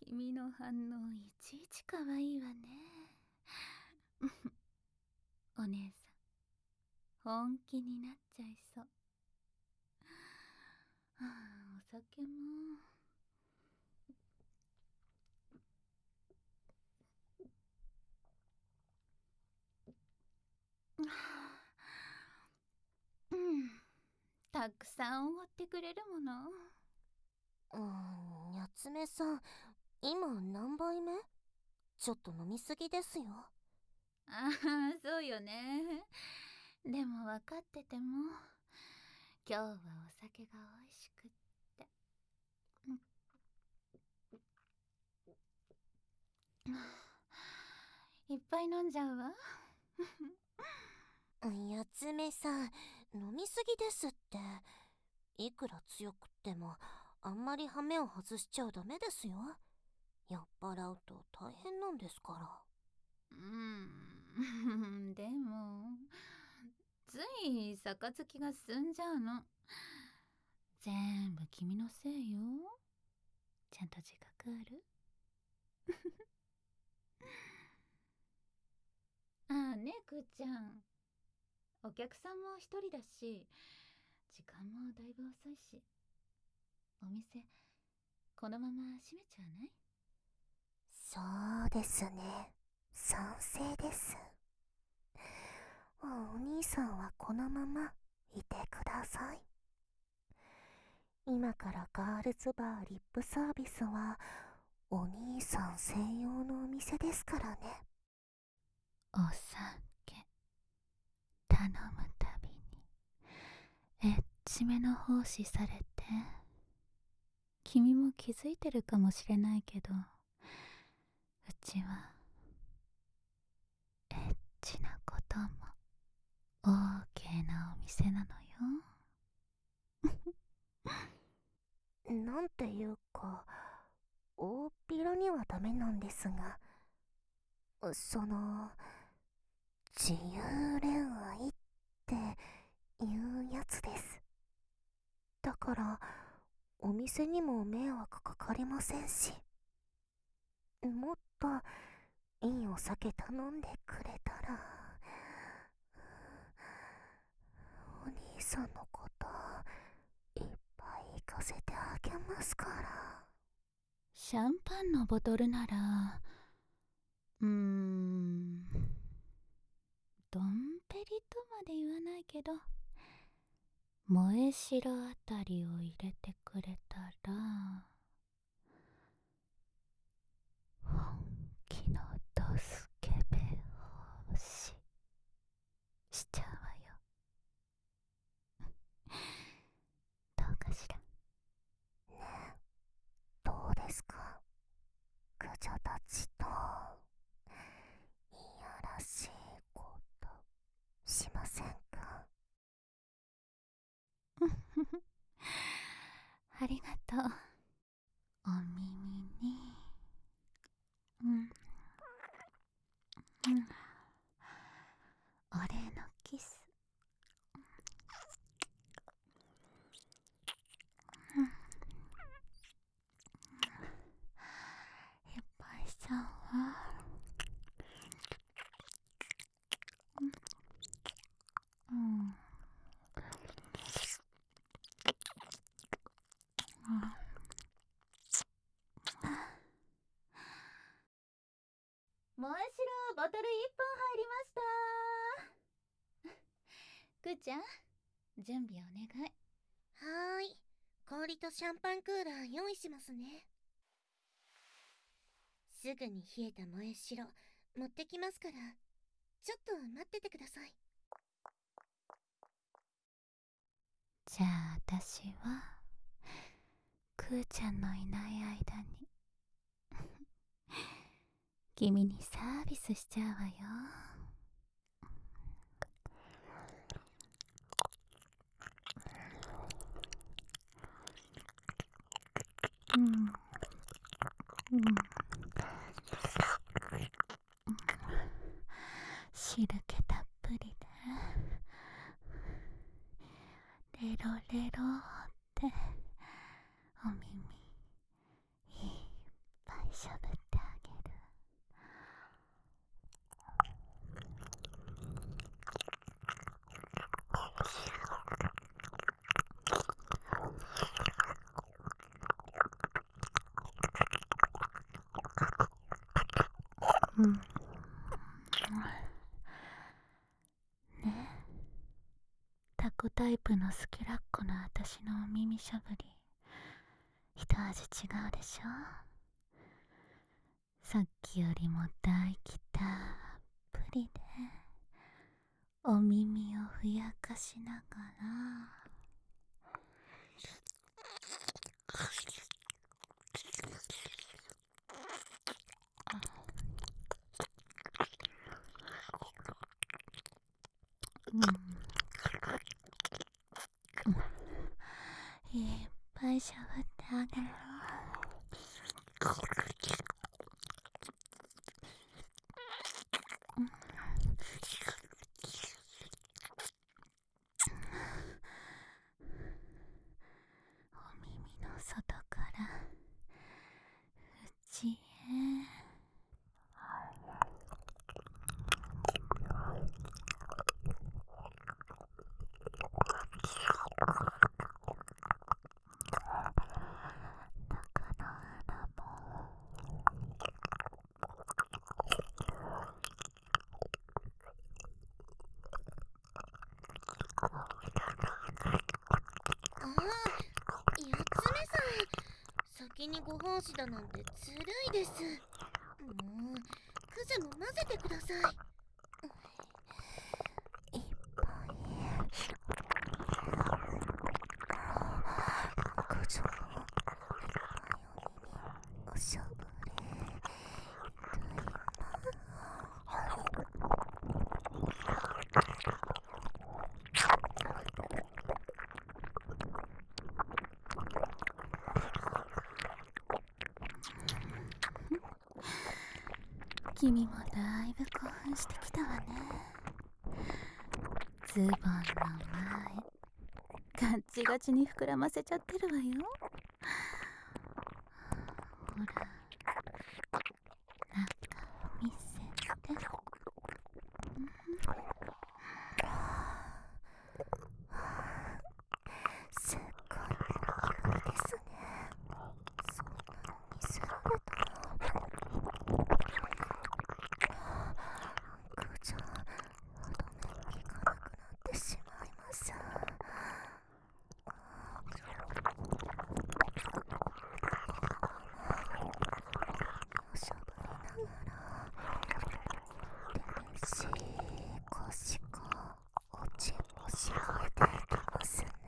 君の反応いちいち可愛いわね。お姉さん、本気になっちゃいそう。はあ、お酒も。うん、たくさんおごってくれるもの。 ニャツメさん、今何杯目？ちょっと飲みすぎですよ。 ああ、そうよね。でも分かってても、今日はお酒が美味しくって。いっぱい飲んじゃうわ。 ニャツメさん、飲みすぎですって。いくら強くっても、あんまりハメを外しちゃダメですよ。酔っ払うと大変なんですかでも、つい杯が進んじゃうの。全部君のせいよ。ちゃんと自覚ある？ああね、くーちゃん。お客さんも一人だし、時間もだいぶ遅いし、お店このまま閉めちゃわない？ そうですね。賛成です。お兄さんはこのままいてください。今からガールズバーリップサービスはお兄さん専用のお店ですからね。 お酒頼むたびにエッチめの奉仕されて、君も気づいてるかもしれないけど、うちはエッチなことも OK なお店なのよ。 なんていうか、大っ広にはダメなんですが、自由恋愛っていうやつです。だから、お店にも迷惑かかりませんし、もっといいお酒頼んでくれたら、お兄さんのこといっぱい行かせてあげますから。 シャンパンのボトルなら、ドンペリとまで言わないけど、萌え白あたりを入れてくれたら、本気のドスケベ奉仕しちゃうわよ。どうかしら？ どうですか、クジャたちといやらしいことしませんか？ ありがとう。お耳に、うん、お礼のキス。いっぱいしちゃうわ。うん。萌え白ボトル1本入りました。くーちゃん、準備お願い。 はーい。氷とシャンパンクーラー用意しますね。すぐに冷えた萌え白持ってきますから、ちょっと待っててください。 じゃあ私はくーちゃんのいない間に君にサービスしちゃうわよ。うん、汁気たっぷりでレロレロってお耳いっぱいしね、タコタイプのスキラッコの私のお耳しゃぶり、一味違うでしょ。さっきよりも唾液たっぷりでお耳をふやかしながら、いっぱいしゃぶってあげる。お耳の外から内へ。 先にご奉仕だなんてずるいです。もうクゼも混ぜてください。いっぱいクジョのおしゃぶり君もだいぶ興奮してきたわね。ズボンの前ガッチガチに膨らませちゃってるわよ。ほら、中を見せて。 すっごいいいですね。そんなの見せられたらクジョ、歯止め効かなくなってしまいます。おしゃぶりながら手でしこしこおちんぽしこえていきますね。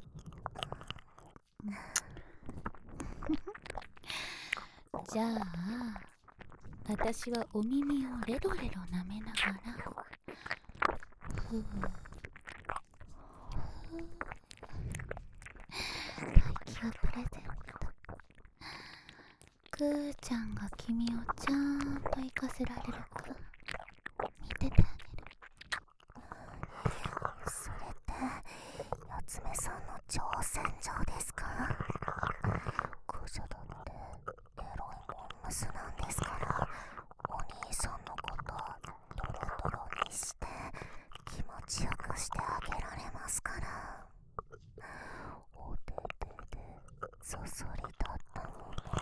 じゃあ私はお耳をレロレロ舐めながら、ふう息をプレゼント。くーちゃんが君をちゃんと生かせられるか見ててあげる。 それってやつめさんの挑戦状ですか？クジャだってエロいモンムスなんですから、お兄さんのことドロドロにして気持ちよくしてあげられますから。お手手でそそりだったのね。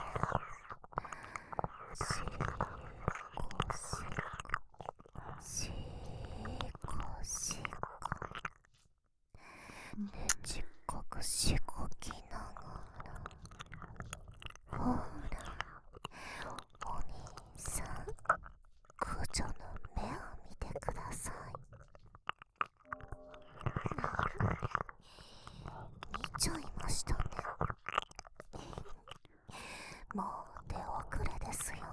しこしこしこしこでちっこくしこきながら、ほらお兄さん、クジョの目を見てください。見ちゃいましたね。もう手遅れですよ。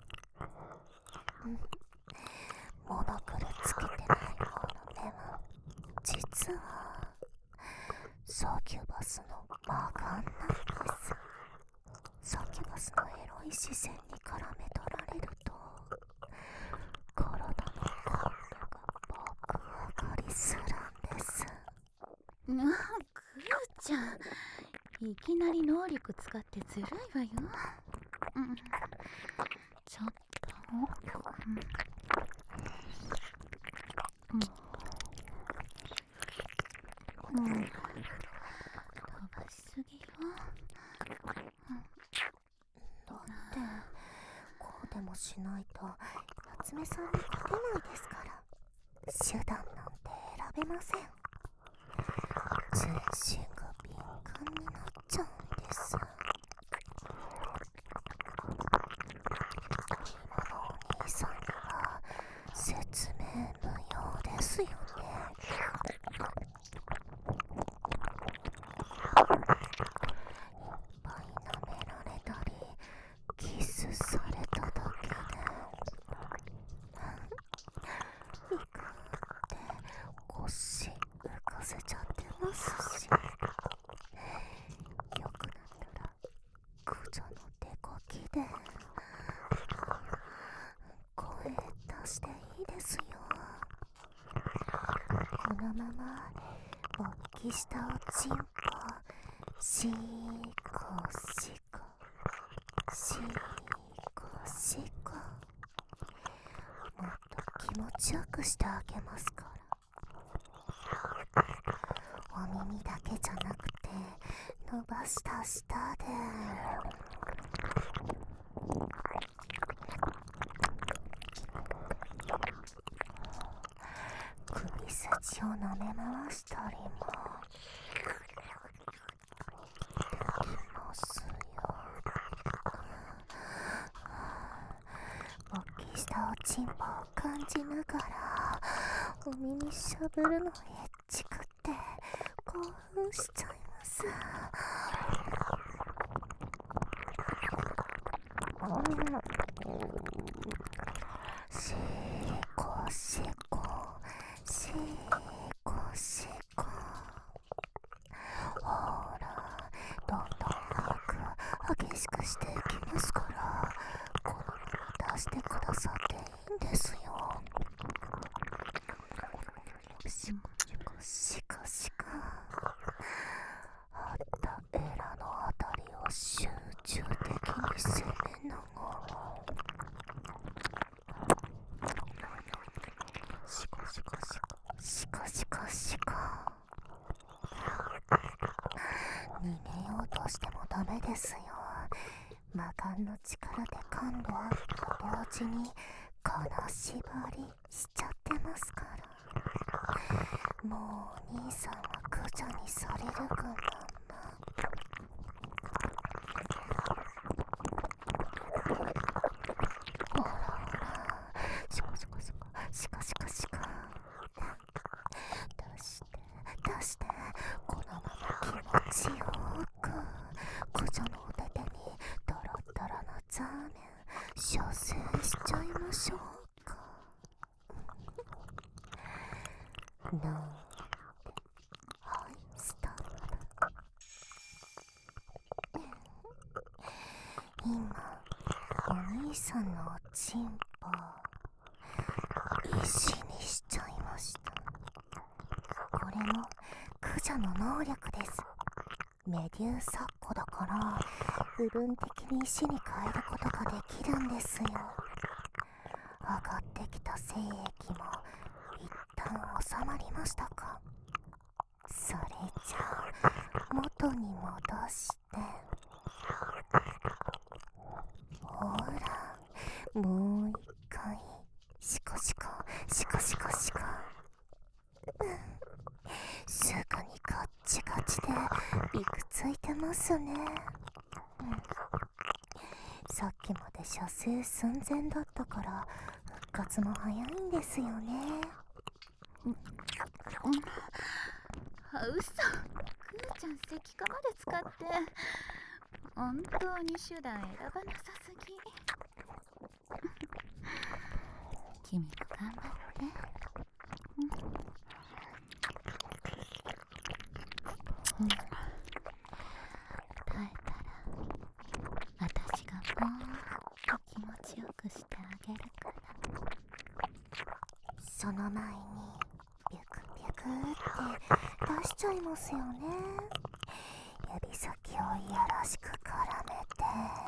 モノクルつけてない方の目は実はサキュバスの魔眼なんです。サキュバスのエロい視線に絡め取られると体の感度が爆上がりするんです。 くーちゃん、いきなり能力使ってずるいわよ。ちょっと、飛ばしすぎよ。 だってこうでもしないとや娘さんに勝てないですから、手段なんて選べません。全身が敏感になっちゃうんです。今のお兄さんには説明無用ですよね。舐められたりキスされただけでビクって腰浮かせちゃってますし、よくなったら駆除の手こきで声出していいですよ。このまま勃起したおちんぽシーコシコシーコシコ、もっと気持ちよくしてあげますから。お耳だけじゃなくて伸ばした舌で首筋を舐め回したりもできますよ。勃起したおちんぽを感じながらお耳しゃぶるのエッチくって興奮しちゃいます。シーコシコシーコシコ、ほらどんどん早く激しくしていきますから、このまま出してくださっていいんですよ。シコシコシコシコ、あったエラのあたりを集中的に攻めながらシコシコシコシコシコシコ、逃げようとしてもダメですよ。魔眼の力で感度アップと同時に金縛りしちゃってますから。もうお兄さんは駆除にされるがまんま。ほらほら、シコシコシコシコシコシコ、出して出して、このまま気持ちよく駆除のお手手にドロドロのザーメン射精しちゃいましょうか。なんて、はい、スタート。今お兄さんのおちんぽ石にしちゃいました。これも駆除の能力です。メデューサっ子だから部分的に石に変えることができるんですよ。上がってきた精液も一旦収まりましたか。それじゃあ元に戻してほら、もう一回シコシコシコシコシコ、すぐにガッチガチでいくついてますね。さっきまで射精寸前だったから復活も早いんですよね。 嘘、くーちゃん石化まで使って本当に手段選ばなさすぎ。君も頑張って。耐えたら私がもっと気持ちよくしてあげるから。 その前にビュクビュクって出しちゃいますよね。指先をいやらしく絡めて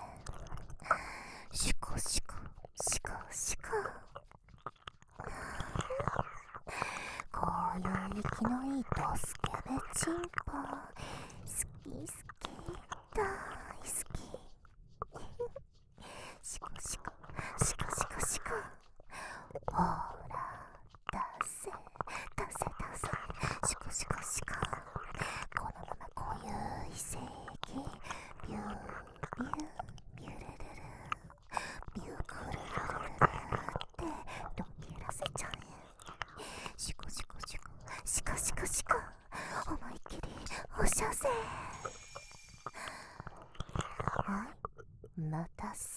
シコシコシコシコ、こういう息のいいドスケベチンポ好き好き大好きシコシコシコシコシコ、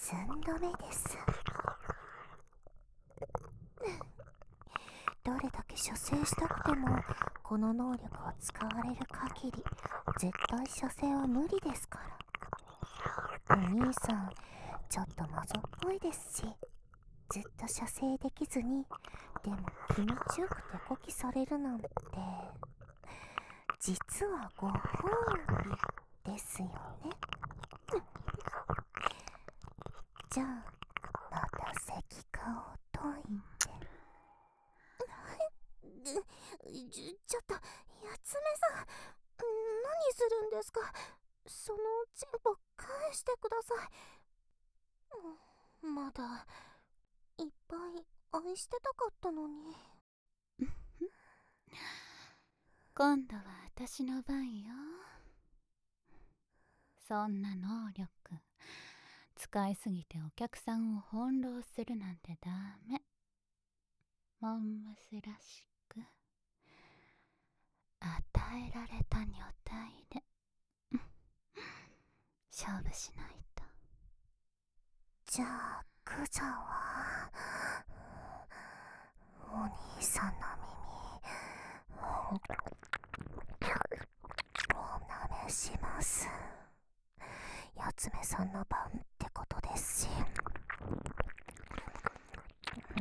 寸止めです。どれだけ射精したくてもこの能力を使われる限り絶対射精は無理ですから。お兄さんちょっとマゾっぽいですし、ずっと射精できずにでも気持ちよく手こきされるなんて、実はご褒美ですよね。じゃあまた石化を解いて。ちょっと、やつめさん、何するんですか。そのチンポ返してください。まだいっぱい愛してたかったのに。 今度は私の番よ。そんな能力使いすぎてお客さんを翻弄するなんてダメ。モンムスらしく与えられた女体で勝負しないと。 じゃあクジャはお兄さんの耳おなめします。やつめさんの番ってことですし、けど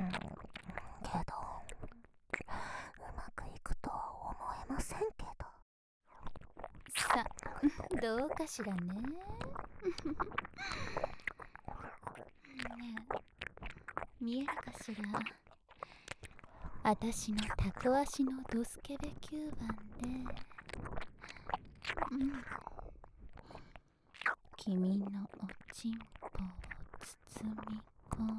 うまくいくとは思えませんけど。 さどうかしらね。ねえ見えるかしら。私のタコ足のドスケベ吸盤で、君のおちんぽを包み込ん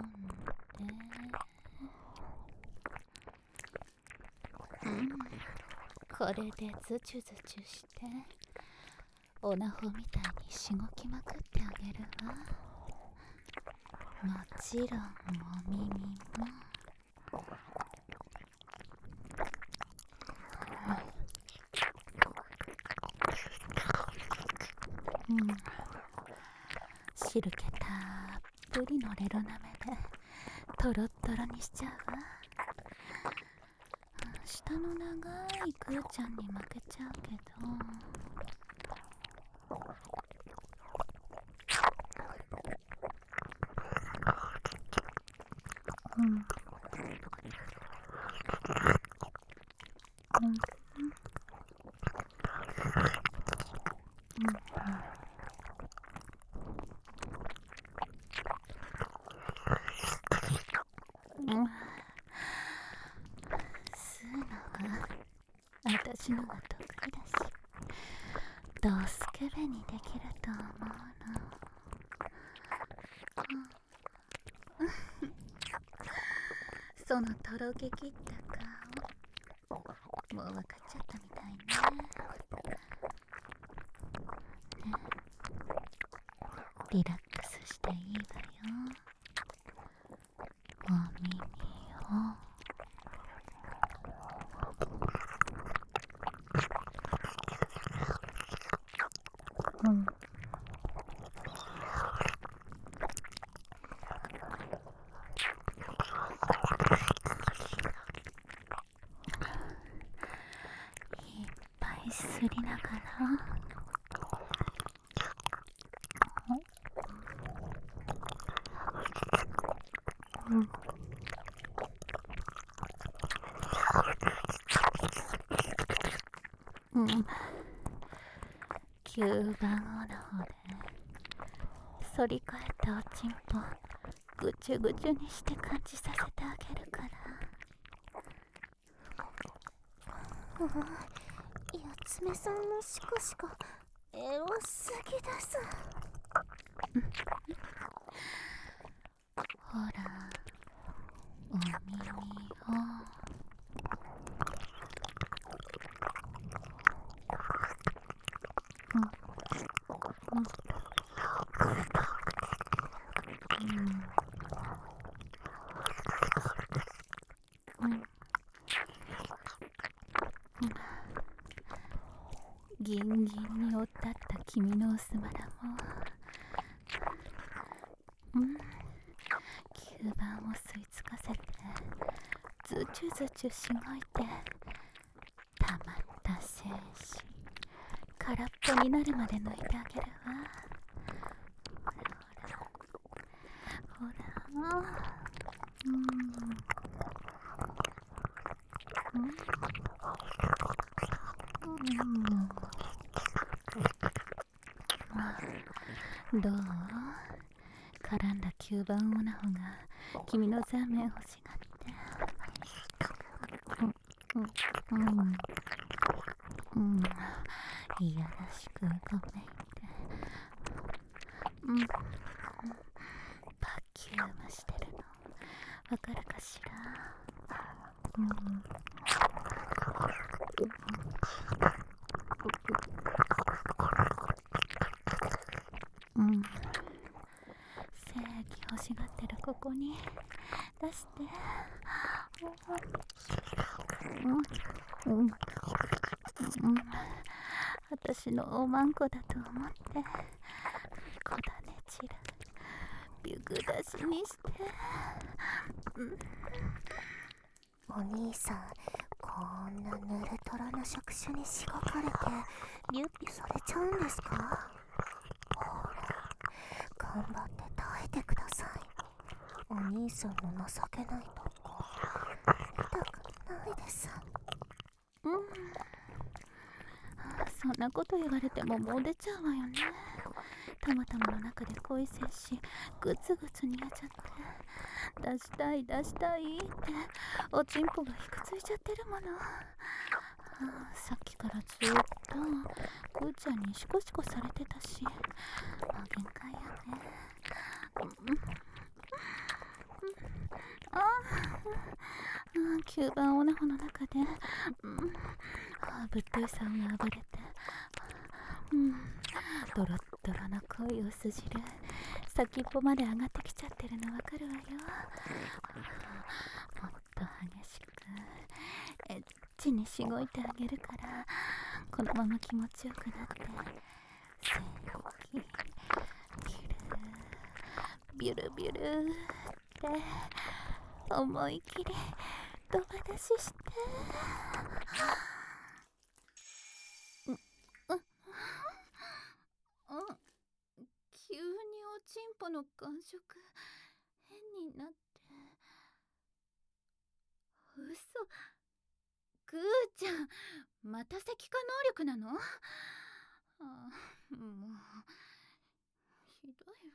で、これでズチュズチュしてオナホみたいにしごきまくってあげるわ。もちろんお耳も。汁気たっぷりのレロなめでトロットロにしちゃうわ。下の長いクーちゃんに負けちゃうけど、吸うのは私のが得意だし、ドスケベにできると思うの。そのとろけきった顔、もう分かっちゃったみたいね。リラックスしていいわよ。お耳をいっぱいすりながら、吸盤王の方で反り返ったおちんぽぐちゅぐちゅにして感じさせてあげるから。 やつめさんのシコシコエロすぎです。 ほらお耳をギンギンにおったった君のおすまらも、 吸盤を吸い付かせてズチュズチュしごいて、溜まった精子空っぽになるまで抜いてあげるわ。ほらほらほら。どう？絡んだ吸盤オナホが君の座面欲しがって。いやらしくごめんて。バキュームしてるのわかるかしら？正義欲しがってるここに出して。私のおまんこだと思ってこだねちらビュグ出しにして。 お兄さん、こんなぬるとろな触手にしごかれてリュッピされちゃうんですか？ほら、頑張って耐えてください。お兄さんの情けないとこ見たくないです。 そんなこと言われてももう出ちゃうわよね。たまたまの中で恋精子グツグツ煮えちゃって、出したい出したいっておちんぽがひくついちゃってるもの。さっきからずっとぐーちゃんにシコシコされてたし、もう限界やね。吸盤オナホの中でぶっといさんが暴れて、ドロッドロの恋を筋る先っぽまで上がってきちゃってるのわかるわよ。もっと激しくエッチにしごいてあげるから、このまま気持ちよくなって正義ビュルビュルビュルって思い切りドバ出しして。急におちんぽの感触変になって。嘘、ぐーちゃんまた石化能力なの？もうひどい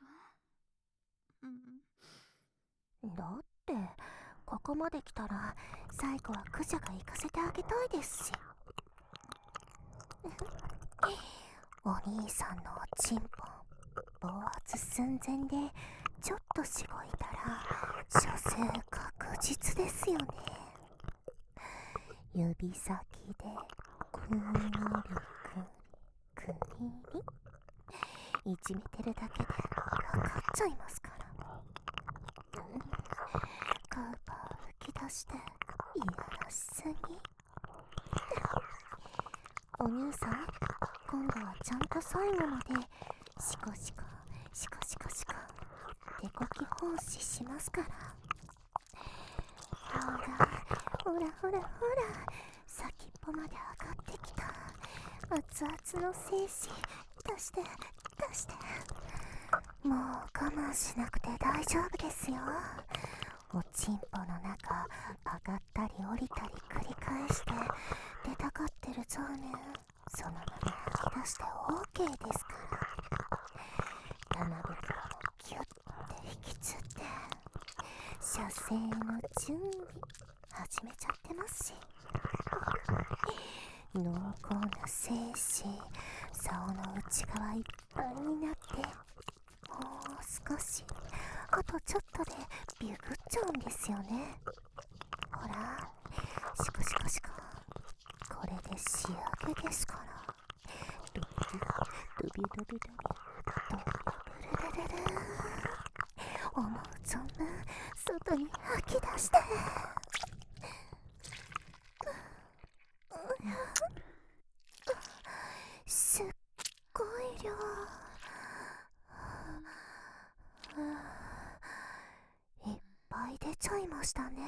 わ。 だってここまで来たら最後はクジャが行かせてあげたいですし。お兄さんのおちんぽ暴発寸前でちょっとしごいたら射精確実ですよね。指先でくりくりいじめてるだけで分かっちゃいますから。カーパー吹き出していやらしすぎ。お兄さん、今度はちゃんと最後までシコシコシコシコシコ手こき奉仕しますから。ほらほらほらほら、先っぽまで上がってきた熱々の精子出して出して。もう我慢しなくて大丈夫ですよ。おちんぽの中上がったり降りたり繰り返して出たがってるそうね。そのまま吐き出して OK ですから。玉袋もキュッて引きつって射精の準備始めちゃってますし、濃厚な精子竿の内側いっぱいになって、もう少しあとちょっとでビュグっちゃうんですよね。ほらシコシコシコ、これで仕上げですから。ドビドビドビドビドビブルルルル、思う存分外に吐き出して。すっごい量。 ちゃいましたね。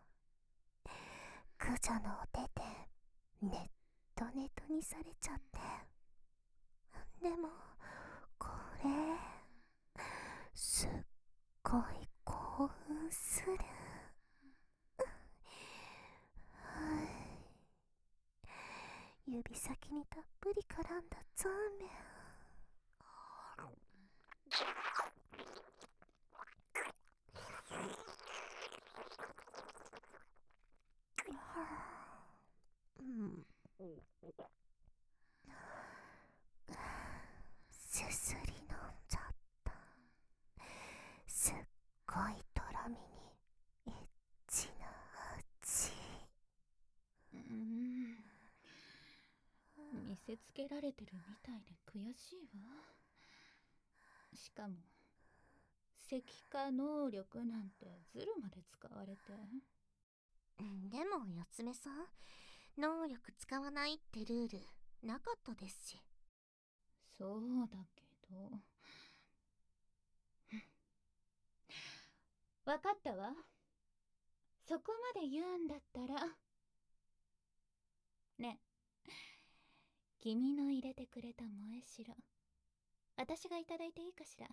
クジャのお手でネットネトにされちゃって。でもこれすっごい興奮する。指先にたっぷり絡んだザーメン。すすり飲んじゃった。すっごいとろみにエッチな味。 見せつけられてるみたいで悔しいわ。しかも石化能力なんてズルまで使われて。 でも四つ目さん、能力使わないってルールなかったですし。 そうだけど分かったわ。そこまで言うんだったらねえ、君の入れてくれた萌え白、私がいただいていいかしら。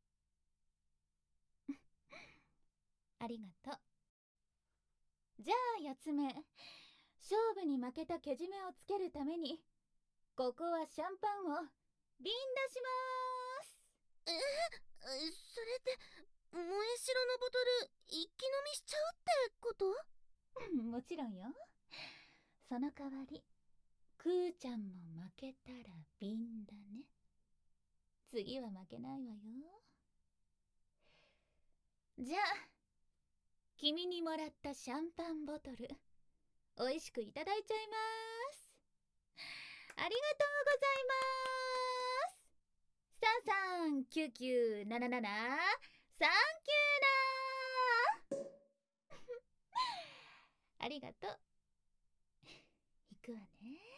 ありがとう。じゃあ四つ目、勝負に負けたけじめをつけるためにここはシャンパンを瓶出します。 それって萌え白のボトル一気飲みしちゃうってこと？ もちろんよ。その代わりクーちゃんも負けたら瓶だね。次は負けないわよ。じゃあ君にもらったシャンパンボトルおいしくいただいちゃいます。ありがとうございます。339977サンキューなありがとう。行くわね。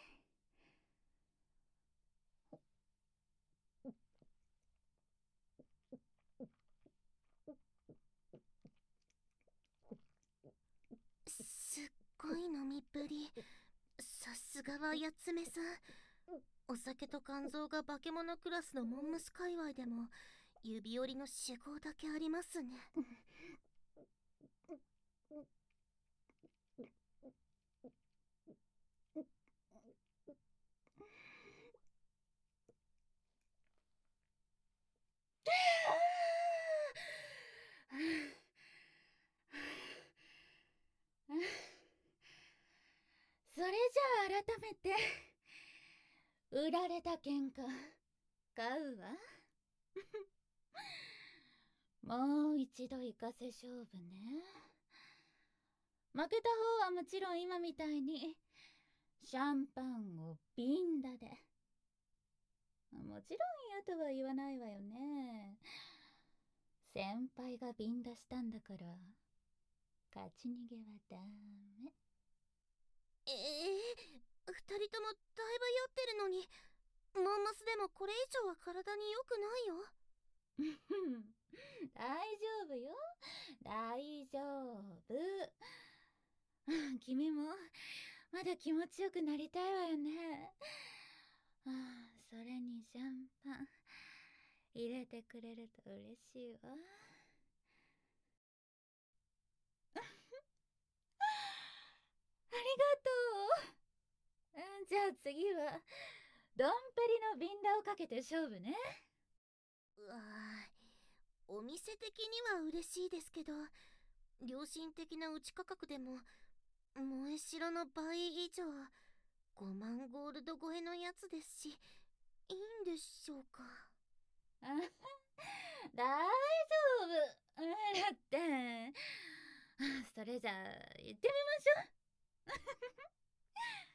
すっごい飲みっぷり。さすがは八つ目さん。お酒と肝臓が化け物クラスのモンムス界隈でも指折りの酒豪だけありますね。 それじゃあ改めて売られた喧嘩買うわ。もう一度行かせ勝負ね。負けた方はもちろん今みたいにシャンパンを瓶だで。もちろん嫌とは言わないわよね。先輩が瓶出したんだから勝ち逃げはダメ。 二人ともだいぶ酔ってるのに、モンマスでもこれ以上は体に良くないよ。 大丈夫よ、大丈夫。君もまだ気持ちよくなりたいわよね。それにシャンパン入れてくれると嬉しいわ。ありがとう。じゃあ次はドンペリのビンダをかけて勝負ね。 お店的には嬉しいですけど、良心的な内価格でも萌え白の倍以上、5万ゴールド超えのやつですし、いいんでしょうか？ 大丈夫だって。それじゃあ行ってみましょう。